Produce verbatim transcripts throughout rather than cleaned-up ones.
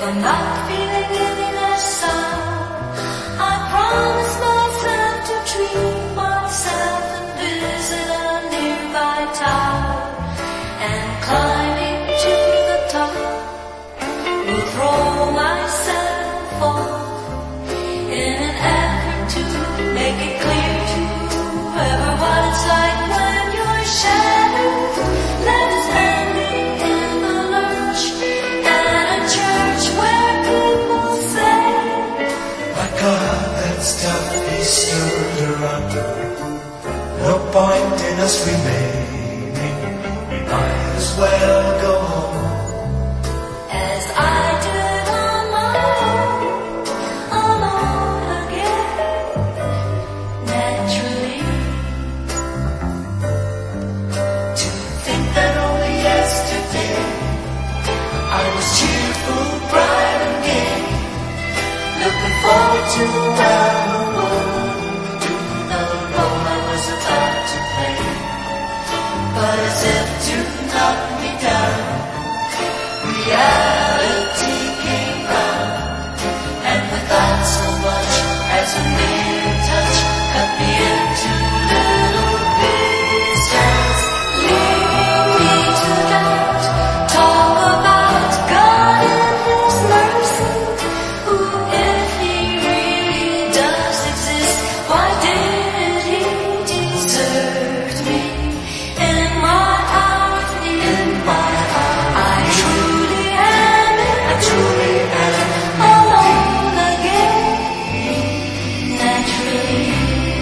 I'm not feeling any less sound. I promise myself to treat myself and visit a nearby tower. And climbing to the top, will throw myself off in an effort to make it clear to whoever what it's like when you're shattered, left standing in the lurch at a church where people say, my God, that's tough, he stood around. No point in us remaining, we might as well go home. as I did on my own, alone again, naturally. To think that only yesterday I was cheerful, bright and gay, looking forward to around the world, to the role I was about to play. But as if to knock me down, reality came round, and without so much as a mere touch, cut me into little pieces, Leading me to doubt, talk about God and His mercy. Who, if He really does exist, why did He desert me in my hour of need? I truly am, I truly am alone again, naturally.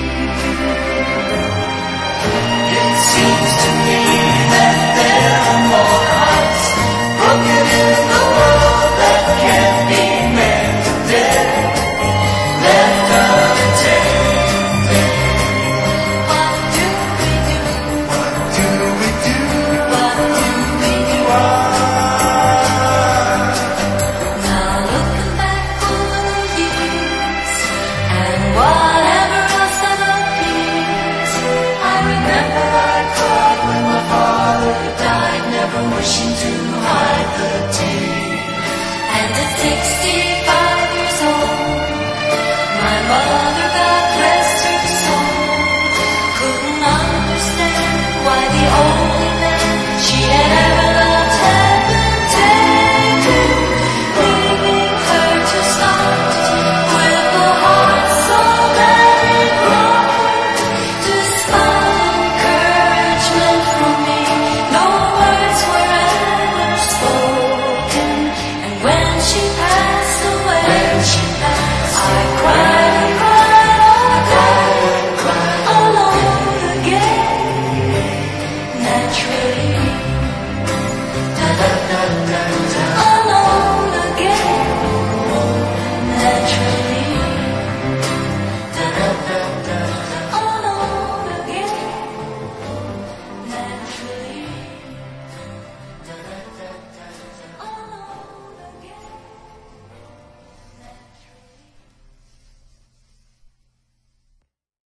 It seems to me that there are more hearts broken in the world that can't be mended, left unattended. What do we do? What do we do? What do we do? Now looking back over the years and whatever else that appears, I remember I cried when my father died, never wishing to hide the tear. And at sixty-five years old, my mother, God rest her soul, couldn't understand why the only man she had ever loved had been taken, leaving her to start with a heart so very broken. Despite encouragement from me, no words were ever spoken. And when she passed